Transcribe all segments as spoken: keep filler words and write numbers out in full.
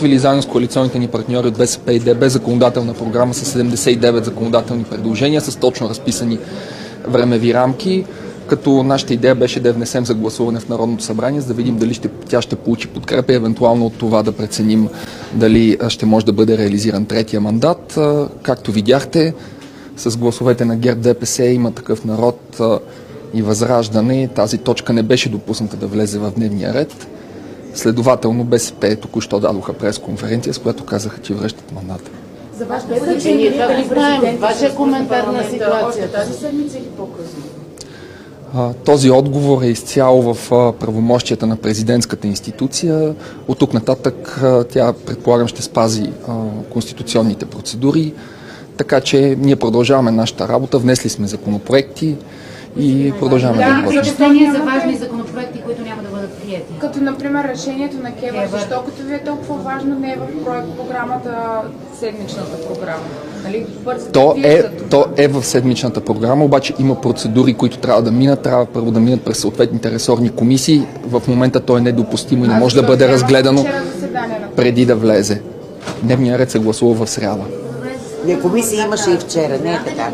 подготвили заедно с коалиционните ни партньори от БСП и Д Б законодателна програма с седемдесет и девет законодателни предложения, с точно разписани времеви рамки, като нашата идея беше да я внесем за гласуване в Народното събрание, за да видим дали ще, тя ще получи подкрепа и евентуално от това да преценим дали ще може да бъде реализиран третия мандат. Както видяхте, с гласовете на ГЕРБ, Д П С, Има такъв народ и Възраждане, тази точка не беше допусната да влезе в дневния ред. Следователно БСП току-що дадоха пресконференция, с която казаха, че връщат мандата. За вас бъдеще ние това ли знаем? Вашия коментар на ситуацията. Тази седмица или по-късно? Този отговор е изцяло в правомощията на президентската институция. От тук нататък тя, предполагам, ще спази конституционните процедури, така че ние продължаваме нашата работа, внесли сме законопроекти и продължаваме да работим. Да, съобщения за важни законопроекти, които няма да бъдат приети. Като, например, решението на КЕВР, защо като ви е толкова важно, не е в проект програмата, седмичната програма? Нали? То е, то е в седмичната програма, обаче има процедури, които трябва да минат, трябва първо да минат през съответните ресорни комисии. В момента то е недопустимо и не може да бъде разгледано преди да влезе. Дневният ред се гласува в сряда. Не, комисия имаше и вчера, не е така.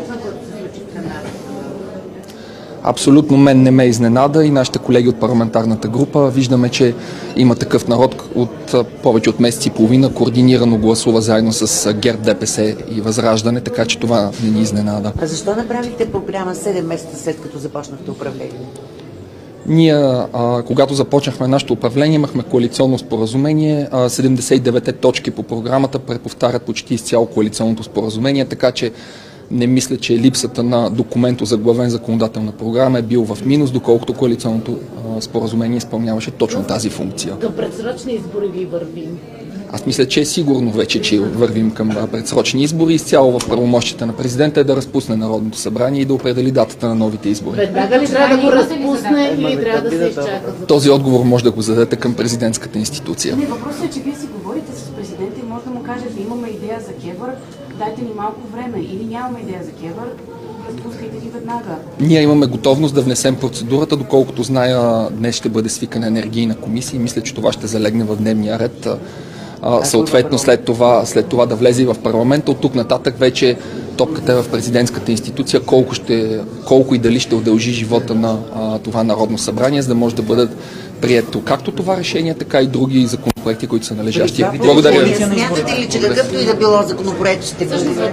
Абсолютно мен не ме изненада и нашите колеги от парламентарната група. Виждаме, че Има такъв народ от повече от месец и половина, координирано гласува заедно с ГЕРБ, Д П С и Възраждане, така че това не ни изненада. А защо направихте програма седем месеца след като започнахте управление? Ние, а, когато започнахме нашето управление, имахме коалиционно споразумение. А, седемдесет и девет точки по програмата преповтарят почти изцяло коалиционното споразумение, така че не мисля, че липсата на документ озаглавен законодателна програма е бил в минус, доколкото коалиционното а, споразумение изпълняваше точно тази функция. Към предсрочни избори ви вървим? Аз мисля, че е сигурно вече, че вървим към предсрочни избори. Изцяло в правомощията на президента е да разпусне Народното събрание и да определи датата на новите избори. Веднага ли трябва да го разпусне или трябва да се изчака? Този отговор може да го зададете към президентската институция. Не, въпросът е, че вие си говорите с президента и може да му кажете, имаме идея за КЕВР, дайте ни малко време, или нямаме идея за КЕВР, разпускайте ги веднага. Ние имаме готовност да внесем процедурата, доколкото зная, днес ще бъде свикана енергийна комисия и мисля, че това ще залегне в дневния ред. А, съответно след това, след това да влезе и в парламента. От тук нататък вече топката е в президентската институция, колко, ще, колко и дали ще удължи живота на а, това Народно събрание, за да може да бъдат прието както това решение, така и други законопроекти, които са належащи. Благодаря. Смятате ли, че какъвто и да било законопроект ще